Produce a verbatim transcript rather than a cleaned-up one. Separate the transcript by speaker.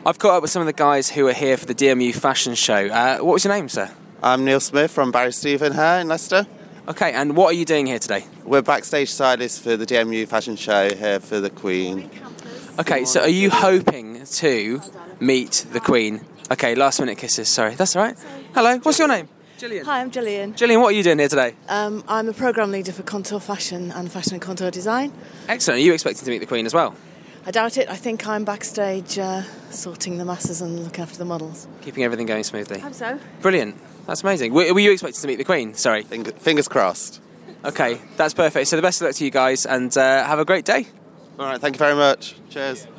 Speaker 1: I've caught up with some of the guys who are here for the D M U fashion show. Uh, what was your name, sir?
Speaker 2: I'm Neil Smith from Barry Stephen here in Leicester.
Speaker 1: Okay, and what are you doing here today?
Speaker 2: We're backstage stylists for the D M U fashion show here for the Queen.
Speaker 1: Okay, so are you hoping to meet the Queen? Okay, last minute kisses, sorry. That's all right. Hello, what's your name? Gillian.
Speaker 3: Hi, I'm Gillian.
Speaker 1: Gillian, what are you doing here today?
Speaker 3: Um, I'm a programme leader for Contour Fashion and Fashion and Contour Design.
Speaker 1: Excellent. Are you expecting to meet the Queen as well?
Speaker 3: I doubt it. I think I'm backstage uh, sorting the masses and looking after the models.
Speaker 1: Keeping everything going smoothly.
Speaker 3: I hope so.
Speaker 1: Brilliant. That's amazing. Were, were you expecting to meet the Queen? Sorry.
Speaker 2: Finger, fingers crossed.
Speaker 1: Okay, that's perfect. So the best of luck to you guys and uh, have a great day.
Speaker 2: All right, thank you very much. Cheers.